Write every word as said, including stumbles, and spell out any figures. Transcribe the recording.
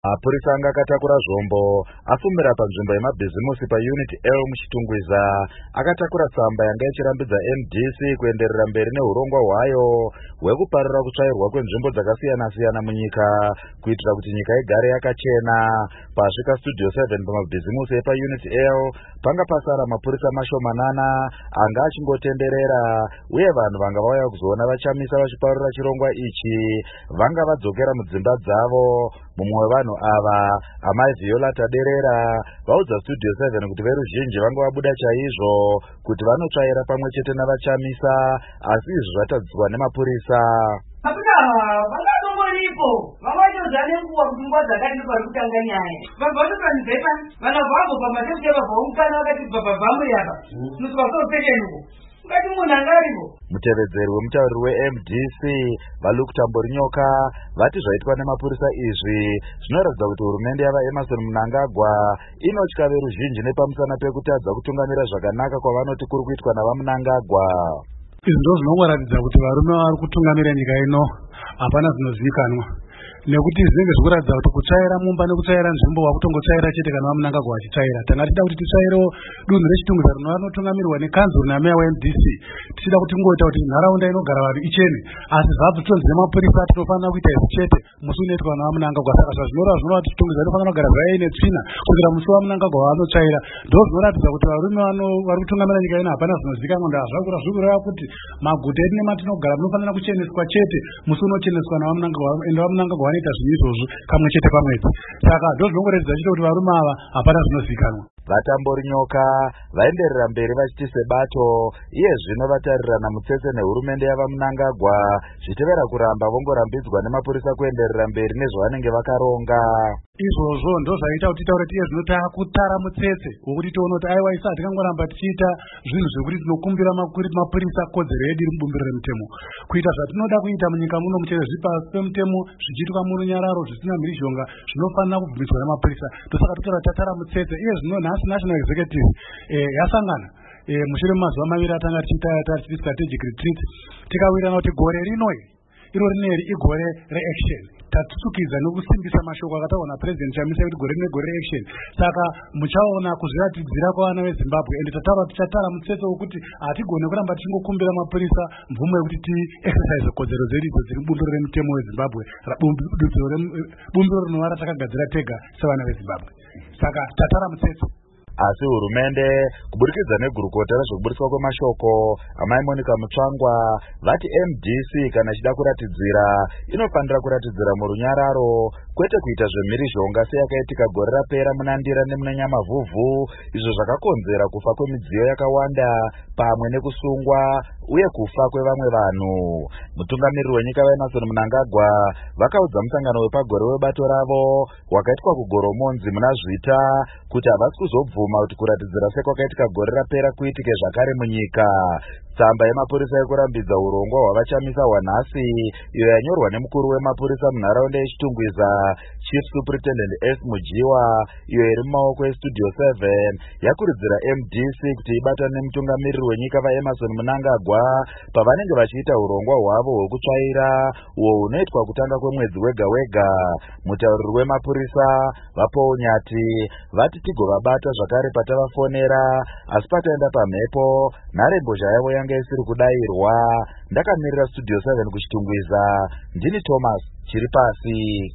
Mapurisa anga akatakura zvombo afumira panzvimbo yemabhizimusi paunit L muchitungwiza akatakura tsamba yanga ichirambidza M D C kuenderera mberi neurongwa hwayo hwekuparira kutsvairwa kwenzvimbo dzakasiyana-siyana munyika kuitira kuti nyika igare yakachena. Pasvika studio seven pamabhizimusi epaunit L panga pasara mapurisa mashomanana anga achingotenderera, uye vanhu vanga vauya kuzoona vachamisa vachiparura chirongwa ichi vanga vadzokera mudzimba dzavo. Mumwe wevanhu ava, amai Viola Taderera, vaudza studio seven kuti veruzhinji vanga vabuda chaizvo kuti vanotsvaira pamwe chete navachamisa, asi izvi zvatadziswa nemapurisa. Hakuna vangatongoripo vavachozane nguva kuti nguva dzakati pari kutanga nyaya vabvaotopanzepa vana vavo pamatebuteva vaungana vakati bhabhabhamuri apa nosvasopekenuko ungati munhu angaripo. Mutevedzeri wemutauriri we-M D C vaLuke Tamborinyoka vati zvaitwa nemapurisa izvi zvinoratidza kuti hurumende yava Emmerson Mnangagwa inotya veruzhinji nepamusana pekutadza kutungamira zvakanaka kwavanoti kuri kuitwa navaMnangagwa. Izvi ndizvo zvinongoratidza kuti varume vari kutungamira nyika ino hapana zvinozivikanwa, nekuti zvinenge zvikuratidza kuti kutsvaira mumba nekutsvaira nzvimbo wakutongotsvaira chete kana vaMnangagwa vachitsvaira. Tanga tichida kuti titsvairewo dunhu rechitungwiza rinotungamirwa nekanzuru nameya we-M D C, tichida kuti ngoita kuti nharaunda inogara vanhu ichene, asi zvabvutonzi nemapurisa tinofanira kuita izvi chete musi unoitwa navaMnangagwa. Saka zvazvinoreva zvinova kuti chitungwiza inofanira kugara zvaine tsvina kusvikira musi vaMnangagwa vaanotsvaira. Ndo zvinoratidza kuti varume vari kutungamira nyika ino hapana zvinozivikanwa. Ndazvakura zvikureva kuti maguta edu nematinogara munofanira kucheneswa chete musi unocheneswa navaMnangagwa, ende vaMnangagwa vanoita zvinhu izvozvo kamwe chete pamwedzi. Saka ndo zvinongoratidza chete kuti varume ava hapana zvinozivikanwa. VaTamborinyoka vaenderera mberi vachiti sebato iye zvino vatarirana mutsetse nehurumende yavaMnangagwa zvichitevera kuramba vongorambidzwa nemapurisa kuenderera mberi nezvavanenge vakaronga. Izvozvo ndo zvaita kuti taure tiye zvino takutara mutsetse wokuti tione kuti aiwa isa hatingangoramba tichiita zvinhu zvekuti tinokumbira mapurisa kodzero yedu iri mubumbiro remutemo. Kuita zvatinoda kuita munyika muno muchero zviri pasi pemutemo zvichiitwa murunyararo zvisina mhirizhonga zvinofanira kubvumidzwa nemapurisa. Ndosaka totaura tatara mutsetse iye zvino nhasi national executive eh, yasangana eh, mushure memazuva maviri atanga tichiita strategic retreat tikawirirana kuti gore rinoi iro rineri igore reaction. Tatsukidza nokusimbisa mashoko akataurwa napresident chamisa kuti gore rine gore reaction. Saka muchaona kuzviratidzira kwavana veZimbabwe, ende tataura tichatara mutsetse wokuti hatigone kuramba tichingokumbira mapurisa mvumo yekuti ti-exercise kodzero dzedu idzo dziri bumbiro remutemo weZimbabwe, bumbiro rinova ratakagadzira tega sevana veZimbabwe. Saka tatara mutsetse. Asi hurumende kuburikidza negurukota rezvekuburiswa kwemashoko amai Monica Mutsvangwa vati M D C kana ichida kuratidzira inofanira kuratidzira murunyararo kwete kuita zvemhirizhonga seyakaitika gore rapera munandira nemunanyamavhuvhu, izvo zvakakonzera kufa kwemidziyo yakawanda pamwe nekusungwa uye kufa kwevamwe vanhu. Mutungamiriri wenyika vaEmmerson Mnangagwa vakaudza musangano wepagore webato ravo wakaitwa kugoromonzi muna Zvita kuti havasi kuzobvuma kuti kuratidzira sekwakaitika gore rapera kuitike zvakare munyika. Tsamba yemapurisa yekurambidza urongwa hwavachamisa hwanhasi iyo yanyorwa nemukuru wemapurisa munharaunda yechitungwiza Chief Superintendent S Mujiwa, iyo iri mumaoko estudio seven, yakurudzira M D C kuti ibatane nemutungamiriri wenyika vaEmmerson Mnangagwa pavanenge vachiita urongwa hwavo hwekutsvaira uwo hunoitwa kutanga kwemwedzi wega wega. Mutauriri wemapurisa vaPaul Nyati vati tigovabata zvakare patavafonera, asi pataenda pamhepo nharembozha yavo yanga isiri kudairwa. Ndakamirira studio seven kuchitungwiza, ndini Thomas Chiripasi.